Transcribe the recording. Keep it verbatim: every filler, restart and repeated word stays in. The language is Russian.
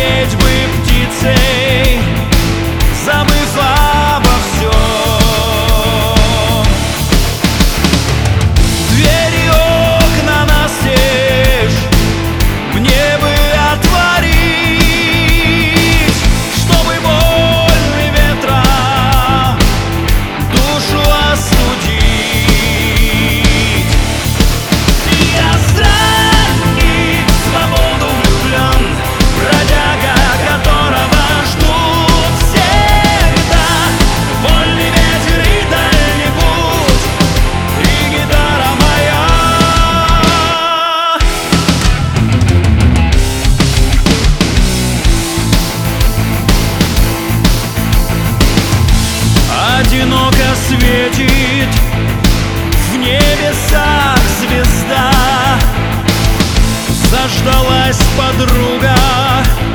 лететь бы птицей, забыв обо всем. Двери и окна настежь мне бы отворить, чтобы вольный ветром душу остудить. Я странник, в свободу влюблен, бродяга, которого ждут всегда. Вольный ветер и дальний путь, и гитара моя. Одиноко светит в небесах звезда, заждалась подруга